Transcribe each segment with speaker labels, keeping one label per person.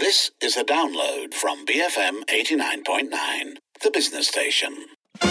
Speaker 1: This is a download from BFM 89.9, the business station.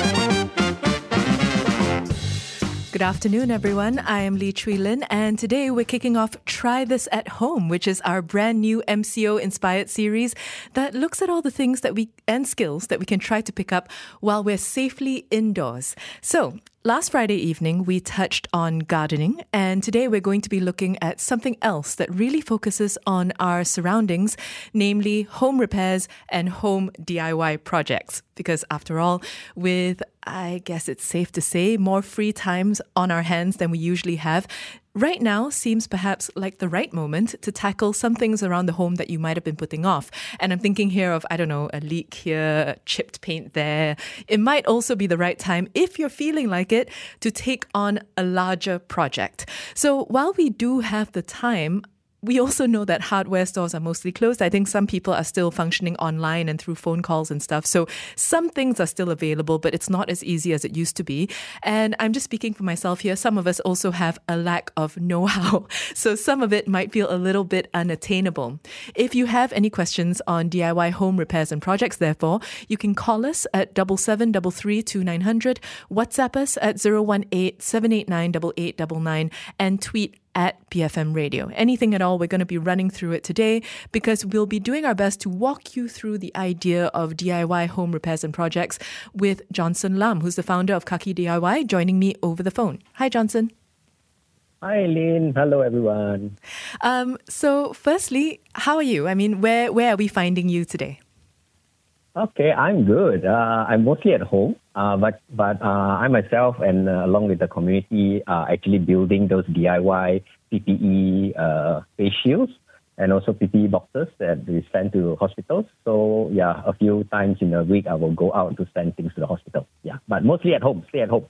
Speaker 2: Good afternoon, everyone. I am Lee Chui Lin, and today we're kicking off Try This at Home, which is our brand new MCO-inspired series that looks at all the things and skills that we can try to pick up while we're safely indoors. So, last Friday evening, we touched on gardening, and today we're going to be looking at something else that really focuses on our surroundings, namely home repairs and home DIY projects. Because after all, with, I guess it's safe to say, more free times on our hands than we usually have, right now seems perhaps like the right moment to tackle some things around the home that you might have been putting off. And I'm thinking here of, a leak here, chipped paint there. It might also be the right time, if you're feeling like it, to take on a larger project. So while we do have the time, we also know that hardware stores are mostly closed. I think some people are still functioning online and through phone calls and stuff. So some things are still available, but it's not as easy as it used to be. And I'm just speaking for myself here. Some of us also have a lack of know-how. So some of it might feel a little bit unattainable. If you have any questions on DIY home repairs and projects, therefore, you can call us at 7733 2900, WhatsApp us at 018 789 8899, and tweet at BFM Radio. Anything at all, we're going to be running through it today because we'll be doing our best to walk you through the idea of DIY home repairs and projects with Johnson Lam, who's the founder of Kaki DIY, joining me over the phone. Hi, Johnson.
Speaker 3: Hi, Lynn. Hello, everyone.
Speaker 2: So firstly, how are you? I mean, where are we finding you today?
Speaker 3: Okay, I'm good. I'm mostly at home, but I myself and along with the community are actually building those DIY PPE face shields and also PPE boxes that we send to hospitals. So yeah, a few times in a week I will go out to send things to the hospital. Yeah, but mostly at home, stay at home,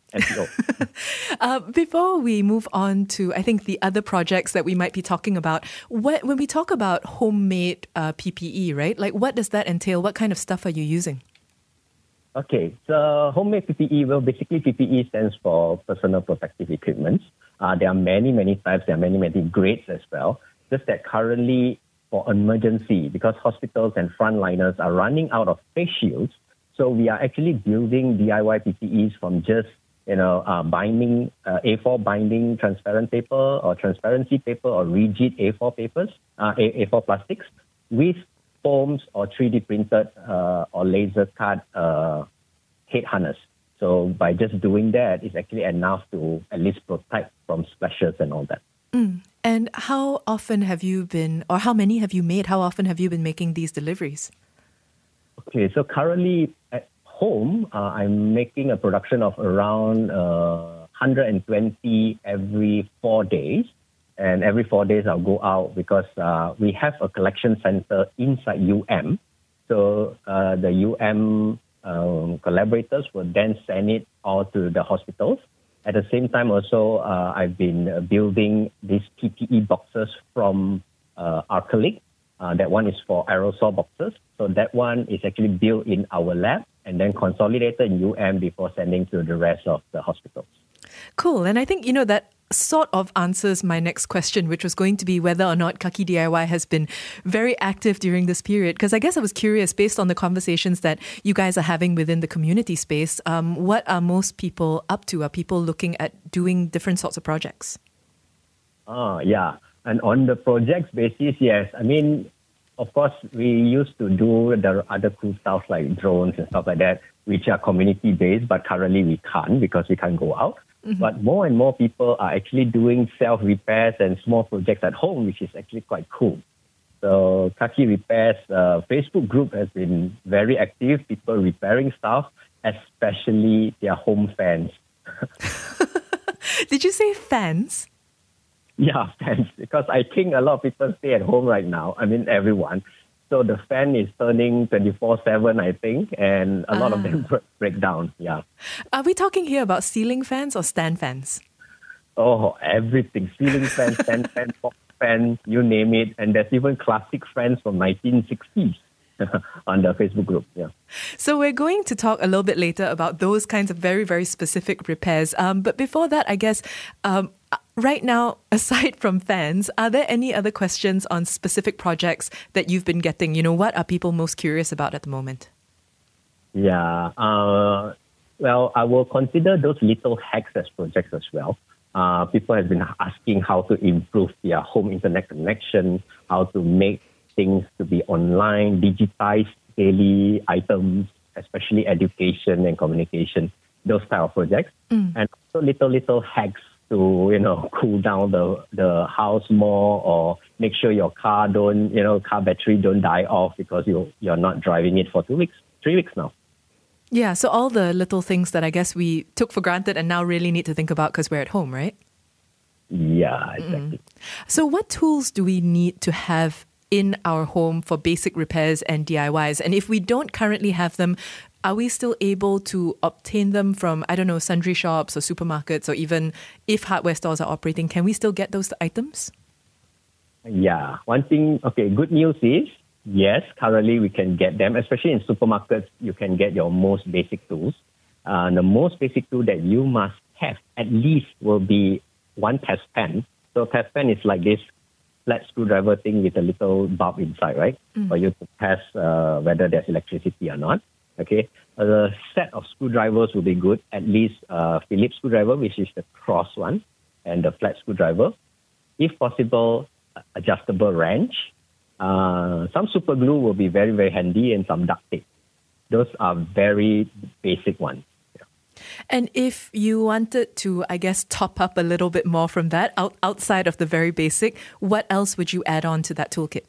Speaker 3: MCO.
Speaker 2: Before we move on to, I think, the other projects that we might be talking about, when we talk about homemade PPE, right? Like, what does that entail? What kind of stuff are you using?
Speaker 3: Okay, so homemade PPE, well, basically PPE stands for personal protective equipment. There are many types, there are many grades as well. Just that currently for emergency, because hospitals and frontliners are running out of face shields, so we are actually building DIY PPEs from just, binding, A4 binding transparent paper or transparency paper or rigid A4 papers, A4 plastics with foams or 3D printed or laser cut head harness. So by just doing that, it's actually enough to at least protect from splashes and all that.
Speaker 2: And how often have you been, or how many have you made? How often have you been making these deliveries?
Speaker 3: Okay, so currently at home, I'm making a production of around 120 every 4 days. And every 4 days I'll go out because we have a collection center inside UM. So the UM collaborators will then send it all to the hospitals. At the same time also, I've been building these PPE boxes from acrylic. That one is for aerosol boxes. So that one is actually built in our lab and then consolidated in UM before sending to the rest of the hospitals.
Speaker 2: Cool. And I think, that sort of answers my next question, which was going to be whether or not Kaki DIY has been very active during this period. Because I guess I was curious, based on the conversations that you guys are having within the community space, what are most people up to? Are people looking at doing different sorts of projects?
Speaker 3: Yeah. And on the projects basis, yes. I mean, of course, we used to do the other cool stuff like drones and stuff like that, which are community-based, but currently we can't because we can't go out. Mm-hmm. But more and more people are actually doing self-repairs and small projects at home, which is actually quite cool. So Kaki Repairs Facebook group has been very active, people repairing stuff, especially their home fans.
Speaker 2: Did you say fans?
Speaker 3: Yeah, fans, because I think a lot of people stay at home right now. I mean, everyone. So the fan is turning 24/7, I think, and a lot of them break down. Yeah.
Speaker 2: Are we talking here about ceiling fans or stand fans?
Speaker 3: Oh, everything. Ceiling fan, stand fan, box fan, you name it. And there's even classic fans from 1960s. On the Facebook group, yeah.
Speaker 2: So we're going to talk a little bit later about those kinds of very, very specific repairs. But before that, I guess, Right now, aside from fans, are there any other questions on specific projects that you've been getting? What are people most curious about at the moment?
Speaker 3: Yeah. Well, I will consider those little hacks as projects as well. People have been asking how to improve their home internet connection, how to make things to be online, digitize daily items, especially education and communication, those type of projects. And also little hacks to, cool down the house more, or make sure your car car battery don't die off because you're not driving it for 3 weeks now.
Speaker 2: Yeah, so all the little things that I guess we took for granted and now really need to think about because we're at home, right?
Speaker 3: Yeah, exactly.
Speaker 2: So what tools do we need to have in our home for basic repairs and DIYs? And if we don't currently have them, are we still able to obtain them from, sundry shops or supermarkets, or even if hardware stores are operating, can we still get those items?
Speaker 3: Yeah. One thing, good news is, yes, currently we can get them, especially in supermarkets, you can get your most basic tools. The most basic tool that you must have at least will be one test pen. So test pen is like this flat screwdriver thing with a little bulb inside, right? For you to test whether there's electricity or not. Okay. A set of screwdrivers will be good, at least Phillips screwdriver, which is the cross one, and the flat screwdriver. If possible, adjustable wrench. Some super glue will be very, very handy, and some duct tape. Those are very basic ones. Yeah.
Speaker 2: And if you wanted to, I guess, top up a little bit more from that, outside of the very basic, what else would you add on to that toolkit?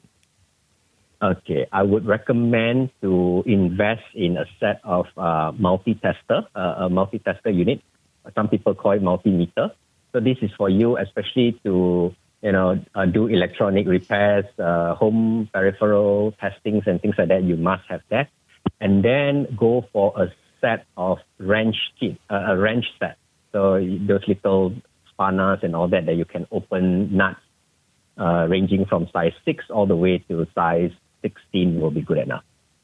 Speaker 3: Okay, I would recommend to invest in a set of multi-tester, a multi-tester unit. Some people call it multimeter. So this is for you, especially to do electronic repairs, home peripheral testings and things like that. You must have that. And then go for a set of wrench kit, a wrench set. So those little spanners and all that you can open nuts, ranging from size 6 all the way to size 16 will be good enough.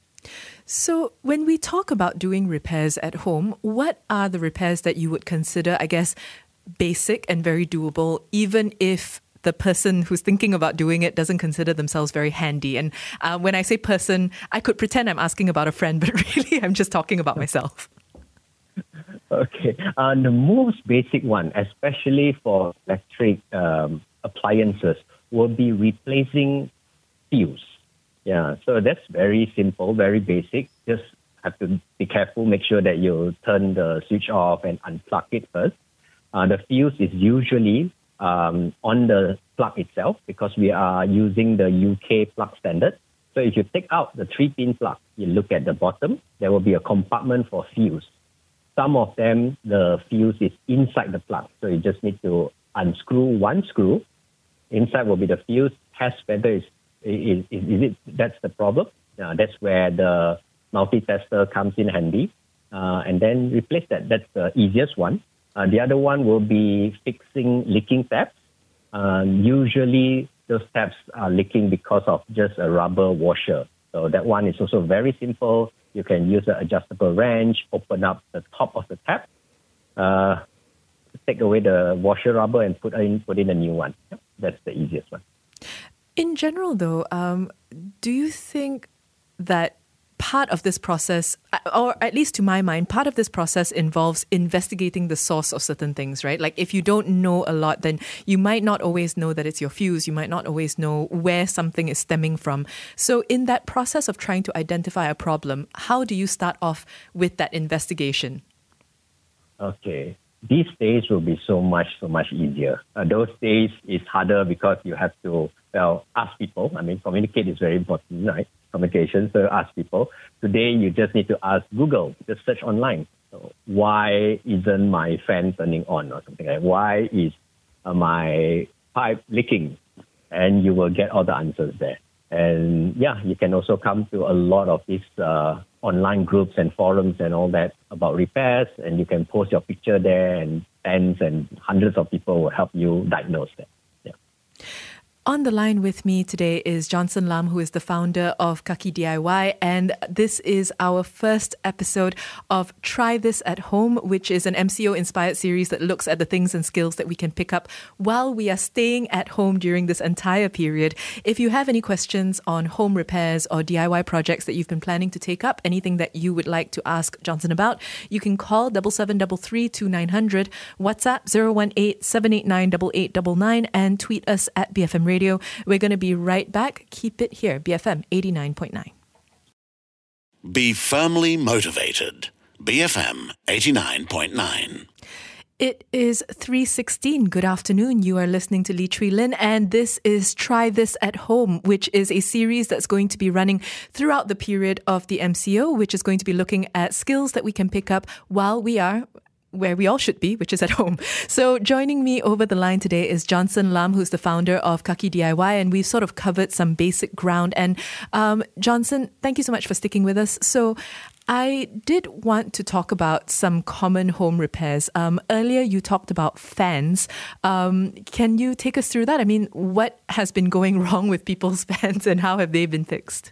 Speaker 2: So when we talk about doing repairs at home, what are the repairs that you would consider, I guess, basic and very doable, even if the person who's thinking about doing it doesn't consider themselves very handy? And when I say person, I could pretend I'm asking about a friend, but really I'm just talking about myself.
Speaker 3: Okay. The most basic one, especially for electric appliances, will be replacing fuse. Yeah, so that's very simple, very basic. Just have to be careful, make sure that you turn the switch off and unplug it first. The fuse is usually on the plug itself because we are using the UK plug standard. So if you take out the 3-pin plug, you look at the bottom, there will be a compartment for fuse. Some of them, the fuse is inside the plug. So you just need to unscrew one screw. Inside will be the fuse. Test whether is it that's the problem. That's where the multi-tester comes in handy. And then replace that. That's the easiest one. The other one will be fixing leaking taps. Usually those taps are leaking because of just a rubber washer. So that one is also very simple. You can use an adjustable wrench, open up the top of the tap, take away the washer rubber and put in a new one. That's the easiest one.
Speaker 2: In general, though, do you think that part of this process, or at least to my mind, part of this process involves investigating the source of certain things, right? Like if you don't know a lot, then you might not always know that it's your fuse. You might not always know where something is stemming from. So in that process of trying to identify a problem, how do you start off with that investigation? Okay.
Speaker 3: These days will be so much easier. Those days is harder because you have to, ask people. I mean, communicate is very important, right? Communication, so ask people. Today, you just need to ask Google, just search online. So why isn't my fan turning on or something like that? Why is my pipe leaking? And you will get all the answers there. And yeah, you can also come to a lot of these online groups and forums and all that about repairs, and you can post your picture there, and tens and hundreds of people will help you diagnose that. Yeah.
Speaker 2: On the line with me today is Johnson Lam, who is the founder of Kaki DIY, and this is our first episode of Try This at Home, which is an MCO-inspired series that looks at the things and skills that we can pick up while we are staying at home during this entire period. If you have any questions on home repairs or DIY projects that you've been planning to take up, anything that you would like to ask Johnson about, you can call 7733 2900, WhatsApp 018-789-8899, and tweet us at BFM Radio. We're going to be right back. Keep it here, BFM 89.9.
Speaker 1: Be firmly motivated. BFM 89.9.
Speaker 2: It is 3:16. Good afternoon. You are listening to Lee Chui Lin, and this is Try This at Home, which is a series that's going to be running throughout the period of the MCO, which is going to be looking at skills that we can pick up while we are where we all should be, which is at home. So joining me over the line today is Johnson Lam, who's the founder of Kaki DIY, and we've sort of covered some basic ground. And Johnson, thank you so much for sticking with us. So I did want to talk about some common home repairs. Earlier, you talked about fans. Can you take us through that? I mean, what has been going wrong with people's fans and how have they been fixed?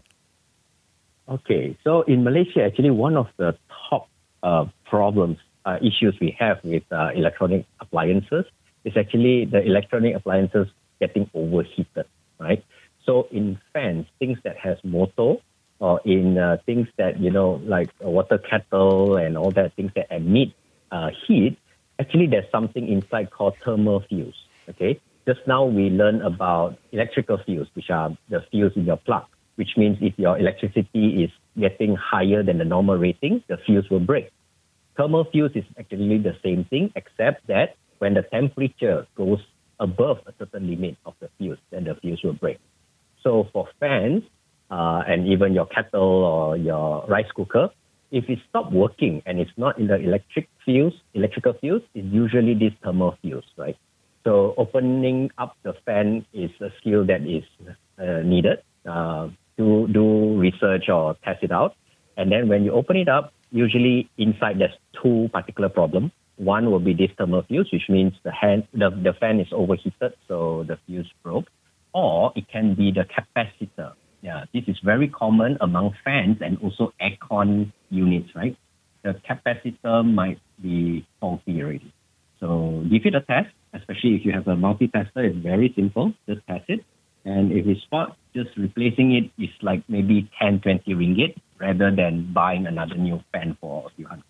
Speaker 3: Okay, so in Malaysia, actually, one of the top problems issues we have with electronic appliances is actually the electronic appliances getting overheated, right? So in fans, things that has motor, or in things that, like a water kettle and all that, things that emit heat, actually there's something inside called thermal fuse, okay? Just now we learned about electrical fuse, which are the fuse in your plug, which means if your electricity is getting higher than the normal rating, the fuse will break. Thermal fuse is actually the same thing, except that when the temperature goes above a certain limit of the fuse, then the fuse will break. So for fans, and even your kettle or your rice cooker, if it stops working and it's not in the electrical fuse, it's usually this thermal fuse, right? So opening up the fan is a skill that is needed to do research or test it out. And then when you open it up, usually inside there's two particular problems. One will be this thermal fuse, which means the fan is overheated, so the fuse broke. Or it can be the capacitor. Yeah, this is very common among fans and also aircon units, right? The capacitor might be faulty already. So give it a test, especially if you have a multi-tester. It's very simple. Just test it. And if it's spot, just replacing it is like maybe 10, 20 ringgit rather than buying another new fan for a few hundred.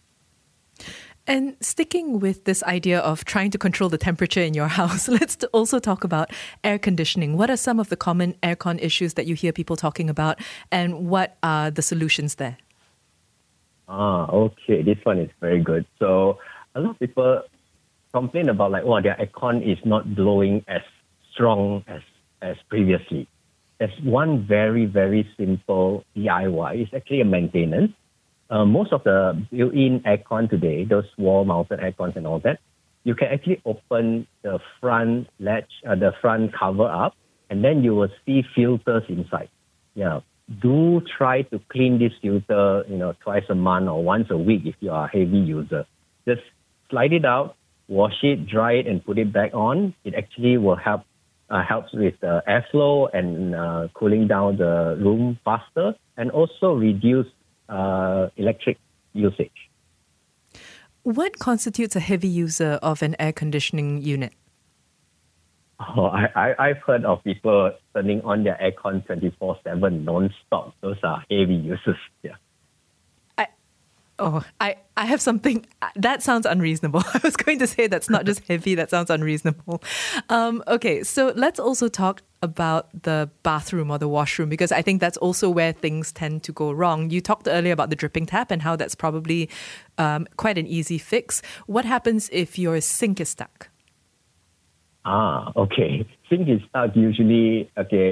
Speaker 2: And sticking with this idea of trying to control the temperature in your house, let's also talk about air conditioning. What are some of the common aircon issues that you hear people talking about, and what are the solutions there?
Speaker 3: Okay. This one is very good. So a lot of people complain about their aircon is not blowing as strong as previously. There's one very, very simple DIY. It's actually a maintenance. Most of the built-in aircon today, those wall-mounted aircons and all that, you can actually open the front latch, the front cover up, and then you will see filters inside. Yeah. Do try to clean this filter, twice a month or once a week if you are a heavy user. Just slide it out, wash it, dry it, and put it back on. It actually will helps with the airflow and cooling down the room faster, and also reduce electric usage.
Speaker 2: What constitutes a heavy user of an air conditioning unit?
Speaker 3: I've heard of people turning on their aircon 24/7 non-stop. Those are heavy users. Yeah.
Speaker 2: I have something that sounds unreasonable. I was going to say that's not just heavy, that sounds unreasonable. Okay, so let's also talk about the bathroom or the washroom, because I think that's also where things tend to go wrong. You talked earlier about the dripping tap and how that's probably quite an easy fix. What happens if your sink is stuck?
Speaker 3: Okay. Sink is stuck usually,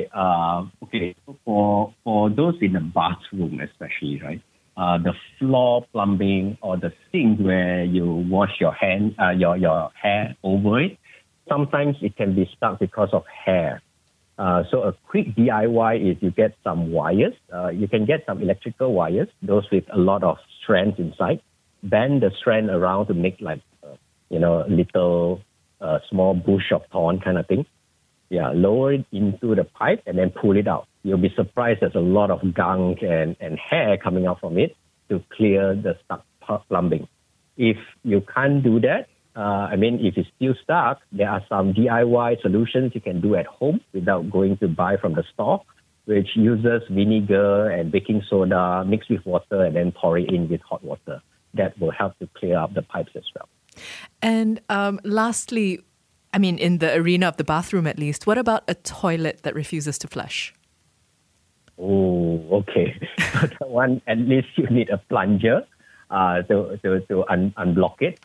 Speaker 3: for those in the bathroom especially, right? The floor plumbing or the sink where you wash your your hair over it, sometimes it can be stuck because of hair. So a quick DIY is you get some wires. You can get some electrical wires, those with a lot of strands inside. Bend the strand around to make little small bush of thorn kind of thing. lower it into the pipe and then pull it out. You'll be surprised there's a lot of gunk and hair coming out from it to clear the stuck plumbing. If you can't do that, if it's still stuck, there are some DIY solutions you can do at home without going to buy from the store, which uses vinegar and baking soda mixed with water and then pour it in with hot water. That will help to clear up the pipes as well.
Speaker 2: And lastly, in the arena of the bathroom at least, what about a toilet that refuses to flush?
Speaker 3: Oh, okay. So that one, at least you need a plunger to unblock it.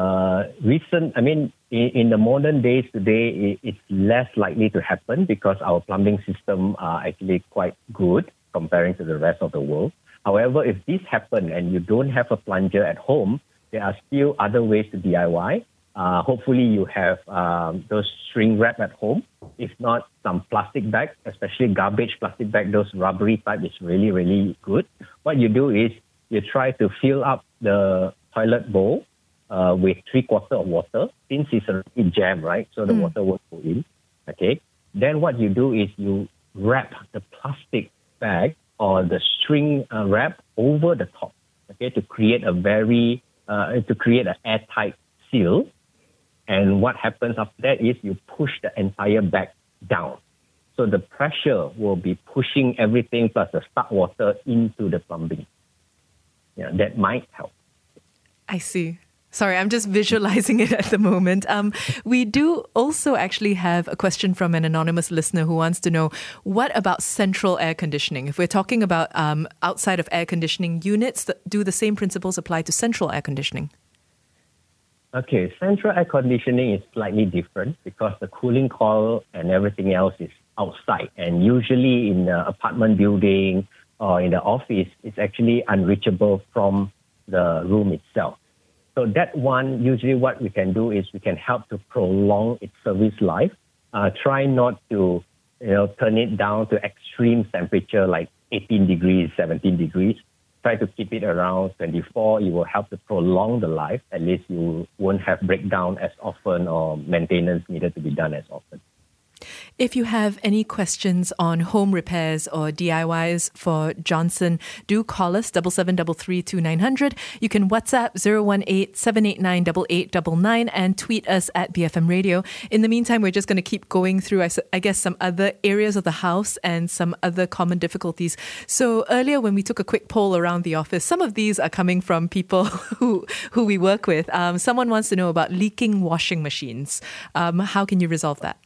Speaker 3: In the modern days today, it's less likely to happen because our plumbing system are actually quite good comparing to the rest of the world. However, if this happens and you don't have a plunger at home, there are still other ways to DIY. Hopefully you have those shrink wrap at home. If not, some plastic bag, especially garbage plastic bag, those rubbery type is really, really good. What you do is you try to fill up the toilet bowl with 3/4 of water, since it's already jammed, right? So the water won't go in. Okay. Then what you do is you wrap the plastic bag or the string wrap over the top. Okay, to create an airtight seal. And what happens after that is you push the entire bag down. So the pressure will be pushing everything plus the stuck water into the plumbing. Yeah, that might help.
Speaker 2: I see. Sorry, I'm just visualizing it at the moment. We do also actually have a question from an anonymous listener who wants to know, what about central air conditioning? If we're talking about outside of air conditioning units, do the same principles apply to central air conditioning?
Speaker 3: Okay, central air conditioning is slightly different because the cooling coil and everything else is outside. And usually in the apartment building or in the office, it's actually unreachable from the room itself. So that one, usually what we can do is we can help to prolong its service life. Try not to, turn it down to extreme temperature like 18 degrees, 17 degrees. Try to keep it around 24. It will help to prolong the life. At least you won't have breakdown as often or maintenance needed to be done as often.
Speaker 2: If you have any questions on home repairs or DIYs for Johnson, do call us 77332900. You can WhatsApp 018-789-8899 and tweet us at BFM Radio. In the meantime, we're just going to keep going through, I guess, some other areas of the house and some other common difficulties. So earlier when we took a quick poll around the office, some of these are coming from people who we work with. Someone wants to know about leaking washing machines. How can you resolve that?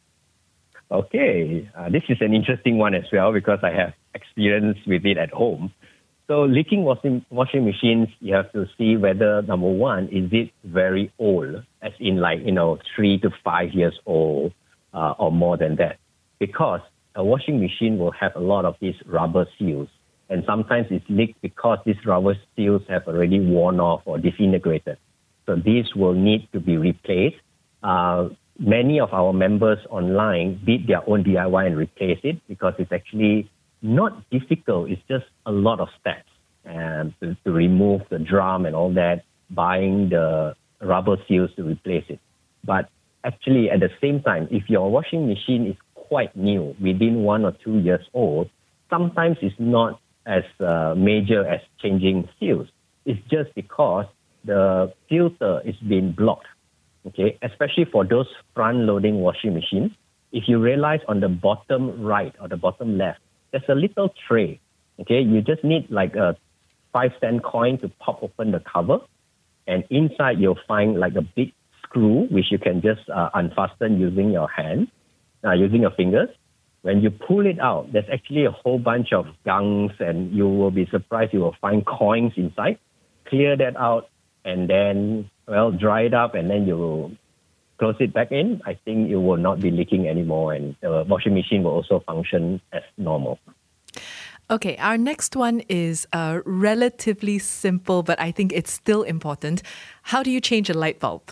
Speaker 3: Okay, this is an interesting one as well because I have experience with it at home. So leaking washing machines, you have to see whether, number one, is it very old, as in 3 to 5 years old or more than that. Because a washing machine will have a lot of these rubber seals. And sometimes it's leaked because these rubber seals have already worn off or disintegrated. So these will need to be replaced. Many of our members online did their own DIY and replace it because it's actually not difficult. It's just a lot of steps to remove the drum and all that, buying the rubber seals to replace it. But actually, at the same time, if your washing machine is quite new, within 1 or 2 years old, sometimes it's not as major as changing seals. It's just because the filter is being blocked. Okay, especially for those front-loading washing machines, if you realize on the bottom right or the bottom left, there's a little tray. Okay, you just need like a 5-cent coin to pop open the cover, and inside you'll find like a big screw which you can just unfasten using your hand, using your fingers. When you pull it out, there's actually a whole bunch of gunks, and you will be surprised you will find coins inside. Clear that out, and then dry it up, and then you will close it back in. I think it will not be leaking anymore, and the washing machine will also function as normal.
Speaker 2: Okay, our next one is relatively simple, but I think it's still important. How do you change a light bulb?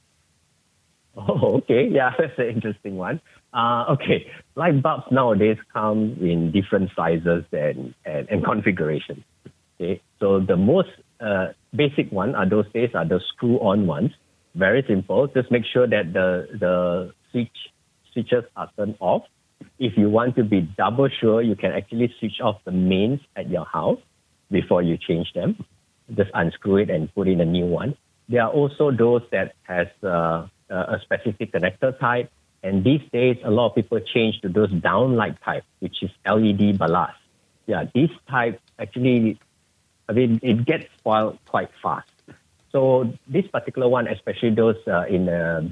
Speaker 3: Oh, okay. Yeah, that's an interesting one. Okay, light bulbs nowadays come in different sizes and configurations. Okay, so the most basic one those days are the screw-on ones. Very simple. Just make sure that the switch switches are turned off. If you want to be double sure, you can actually switch off the mains at your house before you change them. Just unscrew it and put in a new one. There are also those that has a specific connector type. And these days, a lot of people change to those downlight type, which is LED ballast. Yeah, this type actually, it gets spoiled quite fast. So this particular one, especially those in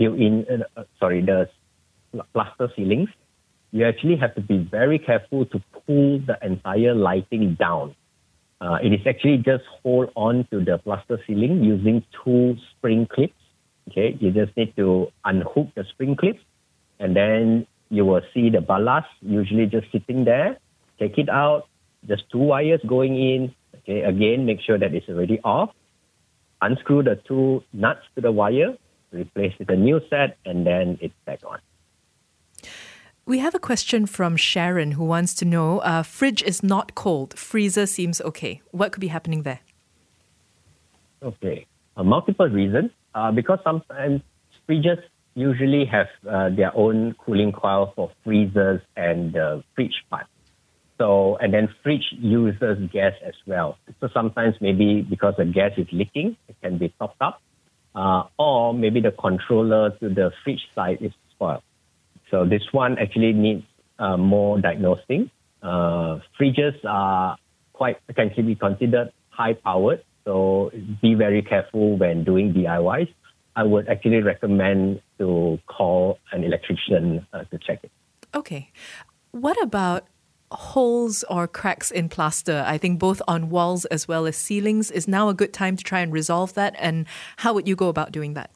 Speaker 3: the plaster ceilings, you actually have to be very careful to pull the entire lighting down. It is actually just hold on to the plaster ceiling using 2 spring clips. Okay, you just need to unhook the spring clips, and then you will see the ballast usually just sitting there. Take it out, just 2 wires going in. Okay, again, make sure that it's already off. Unscrew the 2 nuts to the wire, replace with a new set, and then it's back on.
Speaker 2: We have a question from Sharon who wants to know, fridge is not cold, freezer seems okay. What could be happening there?
Speaker 3: Okay, multiple reasons. Because sometimes fridges usually have their own cooling coil for freezers and the fridge part. So, and then fridge uses gas as well. So sometimes maybe because the gas is leaking, it can be topped up. Or maybe the controller to the fridge side is spoiled. So this one actually needs more diagnosing. Fridges can be considered high powered. So be very careful when doing DIYs. I would actually recommend to call an electrician to check it.
Speaker 2: Okay. What about holes or cracks in plaster? I think both on walls as well as ceilings. Is now a good time to try and resolve that? And how would you go about doing that?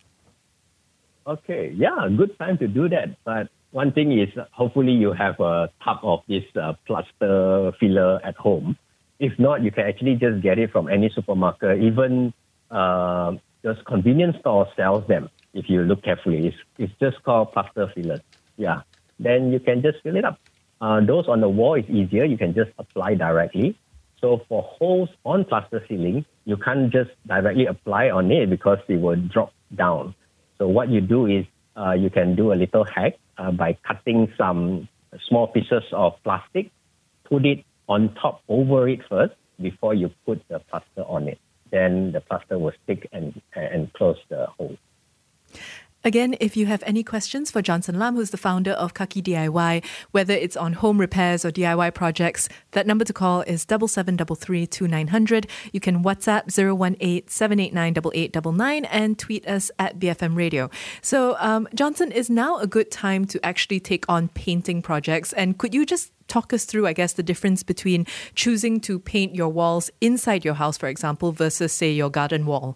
Speaker 3: Okay, yeah, good time to do that. But one thing is, hopefully you have a tub of this plaster filler at home. If not, you can actually just get it from any supermarket. Even those convenience stores sells them. If you look carefully, it's just called plaster fillers. Yeah, then you can just fill it up. Those on the wall is easier. You can just apply directly. So for holes on plaster ceiling, you can't just directly apply on it because it will drop down. So what you do is you can do a little hack by cutting some small pieces of plastic, put it on top over it first before you put the plaster on it. Then the plaster will stick and close the hole.
Speaker 2: Again, if you have any questions for Johnson Lam, who's the founder of Kaki DIY, whether it's on home repairs or DIY projects, that number to call is 77332900. You can WhatsApp 018-789-8899 and tweet us at BFM Radio. So, Johnson, is now a good time to actually take on painting projects? And could you just talk us through, I guess, the difference between choosing to paint your walls inside your house, for example, versus, say, your garden wall?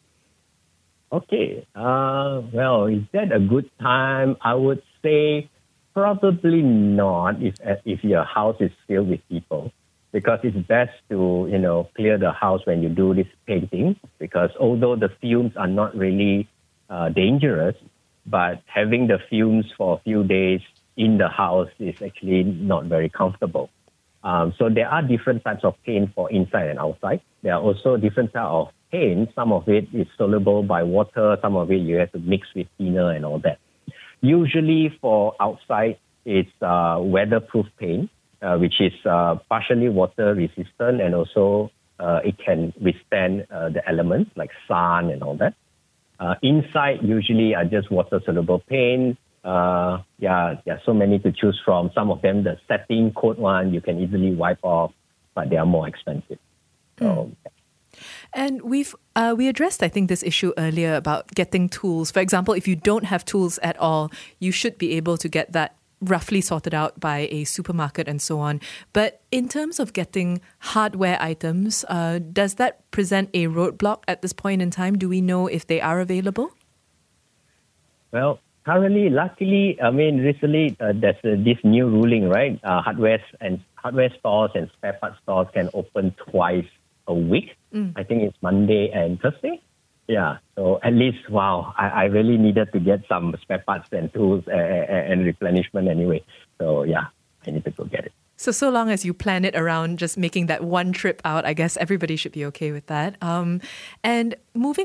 Speaker 3: Okay. Well, is that a good time? I would say probably not if your house is filled with people, because it's best to, clear the house when you do this painting, because although the fumes are not really dangerous, but having the fumes for a few days in the house is actually not very comfortable. So there are different types of paint for inside and outside. There are also different types of paint. Some of it is soluble by water. Some of it you have to mix with thinner and all that. Usually for outside, it's weatherproof paint, which is partially water resistant, and also it can withstand the elements like sun and all that. Inside usually are just water soluble paint. There are so many to choose from. Some of them, the setting coat one, you can easily wipe off, but they are more expensive. So,
Speaker 2: And we addressed, I think, this issue earlier about getting tools. For example, if you don't have tools at all, you should be able to get that roughly sorted out by a supermarket and so on. But in terms of getting hardware items, does that present a roadblock at this point in time? Do we know if they are available?
Speaker 3: Well, currently, luckily, recently there's this new ruling, right? Hardware stores and spare parts stores can open twice a week. I think it's Monday and Thursday. Yeah, so at least, I really needed to get some spare parts and tools and replenishment anyway. So yeah, I need to go get it.
Speaker 2: So long as you plan it around just making that one trip out, I guess everybody should be okay with that. And moving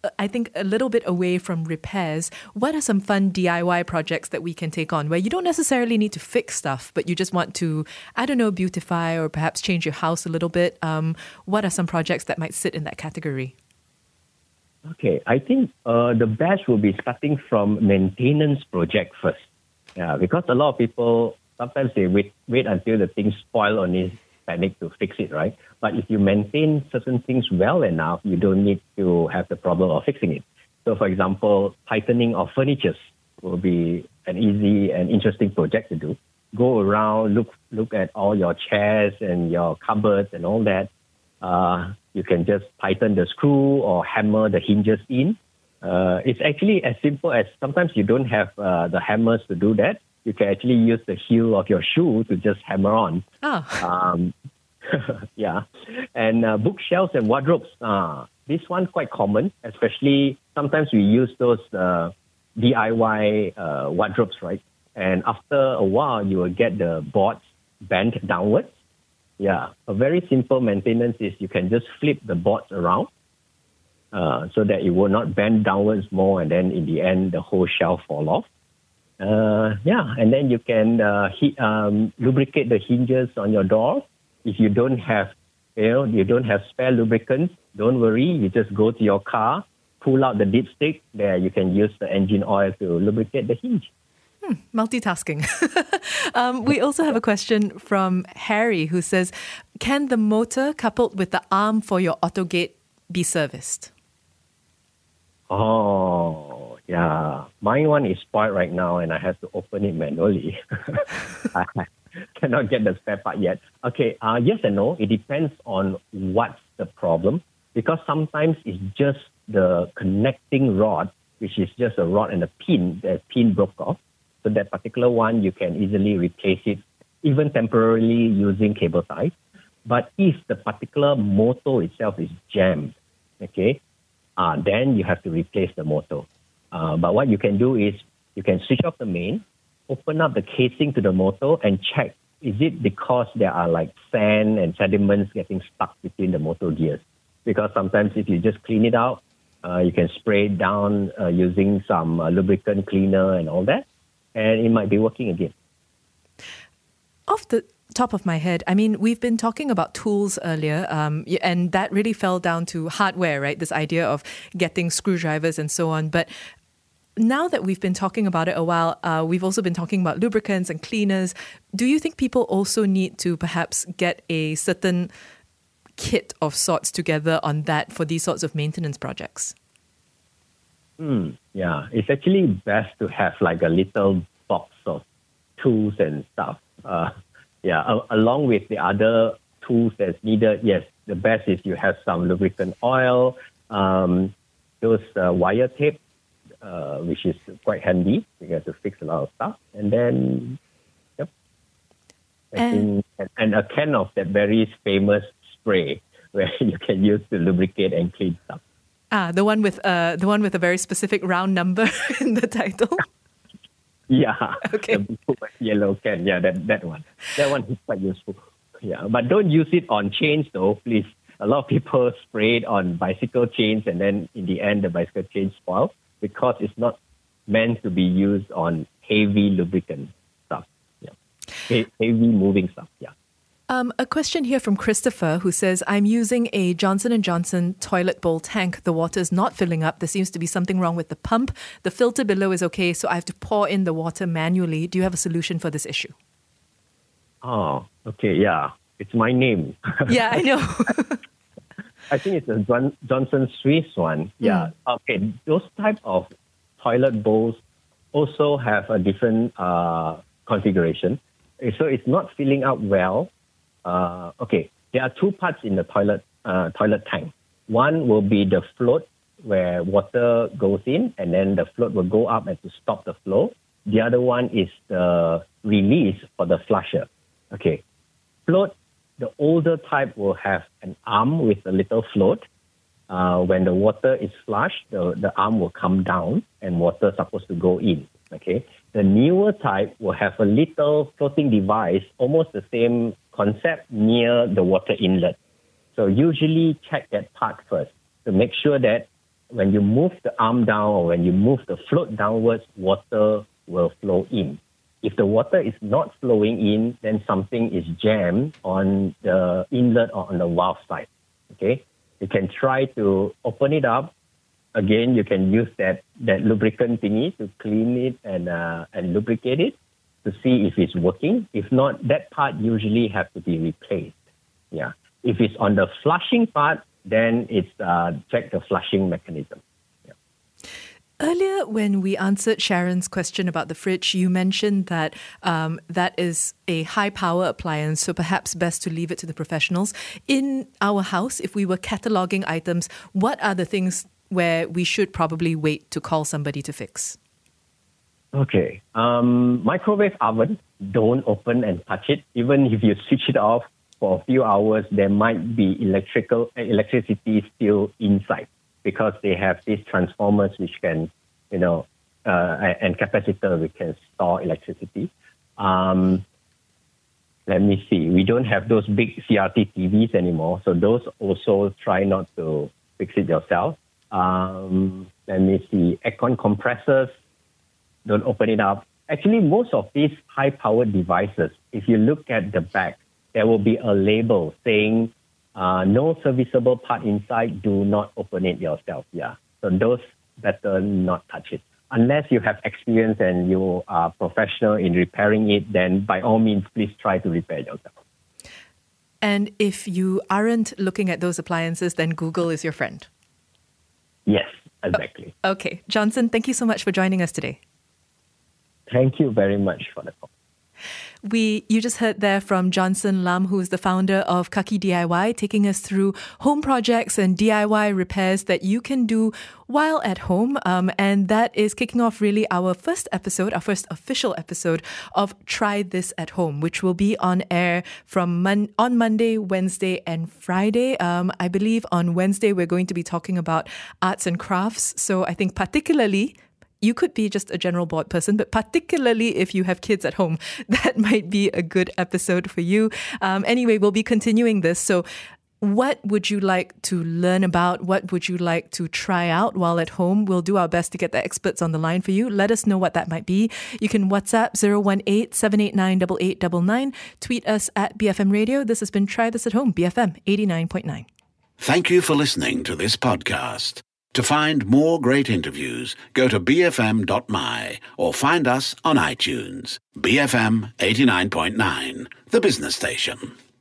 Speaker 2: I think, a little bit away from repairs, what are some fun DIY projects that we can take on where you don't necessarily need to fix stuff, but you just want to, I don't know, beautify or perhaps change your house a little bit? What are some projects that might sit in that category?
Speaker 3: Okay, I think the best will be starting from maintenance project first. Yeah, because a lot of people, sometimes they wait until the things spoil only panic to fix it, right? But if you maintain certain things well enough, you don't need to have the problem of fixing it. So, for example, tightening of furniture will be an easy and interesting project to do. Go around, look at all your chairs and your cupboards and all that. You can just tighten the screw or hammer the hinges in. It's actually as simple as sometimes you don't have the hammers to do that. You can actually use the heel of your shoe to just hammer on.
Speaker 2: Oh.
Speaker 3: Yeah. And bookshelves and wardrobes. This one quite common, especially sometimes we use those DIY wardrobes, right? And after a while, you will get the boards bent downwards. Yeah. A very simple maintenance is you can just flip the boards around so that it will not bend downwards more, and then in the end, the whole shelf fall off. Yeah, and then you can lubricate the hinges on your door. If you don't have, you don't have spare lubricants, don't worry. You just go to your car, pull out the dipstick. There, you can use the engine oil to lubricate the hinge.
Speaker 2: Multitasking. We also have a question from Harry who says, can the motor coupled with the arm for your AutoGate be serviced?
Speaker 3: Oh, yeah. My one is spoiled right now and I have to open it manually. I cannot get the spare part yet. Okay, yes and no. It depends on what's the problem, because sometimes it's just the connecting rod, which is just a rod and a pin. The pin broke off. So that particular one, you can easily replace it, even temporarily using cable ties. But if the particular motor itself is jammed, okay, then you have to replace the motor. But what you can do is you can switch off the main, open up the casing to the motor and check, is it because there are like sand and sediments getting stuck between the motor gears? Because sometimes if you just clean it out, you can spray it down using some lubricant cleaner and all that, and it might be working again.
Speaker 2: Off the top of my head, I mean, we've been talking about tools earlier, and that really fell down to hardware, right? This idea of getting screwdrivers and so on. But now that we've been talking about it a while, we've also been talking about lubricants and cleaners. Do you think people also need to perhaps get a certain kit of sorts together on that for these sorts of maintenance projects?
Speaker 3: Yeah, it's actually best to have like a little box of tools and stuff. Along with the other tools that's needed, yes, the best is you have some lubricant oil, those wire tape, which is quite handy. You have to fix a lot of stuff. And then, and a can of that very famous spray where you can use to lubricate and clean stuff.
Speaker 2: The one with a very specific round number in the title.
Speaker 3: Yeah.
Speaker 2: Okay.
Speaker 3: The yellow can. Yeah, that one. That one is quite useful. Yeah, but don't use it on chains though, please. A lot of people spray it on bicycle chains, and then in the end, the bicycle chain spoils because it's not meant to be used on heavy lubricant stuff. Yeah, heavy moving stuff. Yeah.
Speaker 2: A question here from Christopher who says, I'm using a Johnson & Johnson toilet bowl tank. The water is not filling up. There seems to be something wrong with the pump. The filter below is okay, so I have to pour in the water manually. Do you have a solution for this issue?
Speaker 3: Oh, okay, yeah. It's my name.
Speaker 2: Yeah, I know.
Speaker 3: I think it's a Johnson Swiss one. Yeah. Okay, those type of toilet bowls also have a different configuration. So it's not filling up well. Okay, there are two parts in the toilet tank. One will be the float where water goes in, and then the float will go up and to stop the flow. The other one is the release for the flusher. Okay, float, the older type will have an arm with a little float. When the water is flushed, the arm will come down and water is supposed to go in. Okay, the newer type will have a little floating device, almost the same concept, near the water inlet. So usually check that part first to make sure that when you move the arm down or when you move the float downwards, water will flow in. If the water is not flowing in, then something is jammed on the inlet or on the valve side. Okay, you can try to open it up. Again, you can use that lubricant thingy to clean it and lubricate it to see if it's working. If not, that part usually has to be replaced. Yeah. If it's on the flushing part, then it's check the flushing mechanism. Yeah.
Speaker 2: Earlier, when we answered Sharon's question about the fridge, you mentioned that that is a high-power appliance, so perhaps best to leave it to the professionals. In our house, if we were cataloging items, what are the things where we should probably wait to call somebody to fix?
Speaker 3: Okay. Microwave oven, don't open and touch it. Even if you switch it off for a few hours, there might be electricity still inside because they have these transformers which can, and capacitor which can store electricity. Let me see. We don't have those big CRT TVs anymore, so those also try not to fix it yourself. Let me see. Aircon compressors, don't open it up. Actually, most of these high-powered devices, if you look at the back, there will be a label saying no serviceable part inside, do not open it yourself. Yeah. So those better not touch it. Unless you have experience and you are professional in repairing it, then by all means, please try to repair it yourself.
Speaker 2: And if you aren't looking at those appliances, then Google is your friend.
Speaker 3: Yes, exactly.
Speaker 2: Okay. Johnson, thank you so much for joining us today.
Speaker 3: Thank you very much for the call.
Speaker 2: You just heard there from Johnson Lam, who is the founder of Kaki DIY, taking us through home projects and DIY repairs that you can do while at home. And that is kicking off really our first official episode of Try This at Home, which will be on air from on Monday, Wednesday and Friday. I believe on Wednesday, we're going to be talking about arts and crafts. So I think particularly, you could be just a general board person, but particularly if you have kids at home, that might be a good episode for you. Anyway, we'll be continuing this. So what would you like to learn about? What would you like to try out while at home? We'll do our best to get the experts on the line for you. Let us know what that might be. You can WhatsApp 018-789-8899. Tweet us at BFM Radio. This has been Try This at Home, BFM 89.9.
Speaker 1: Thank you for listening to this podcast. To find more great interviews, go to bfm.my or find us on iTunes. BFM 89.9, the business station.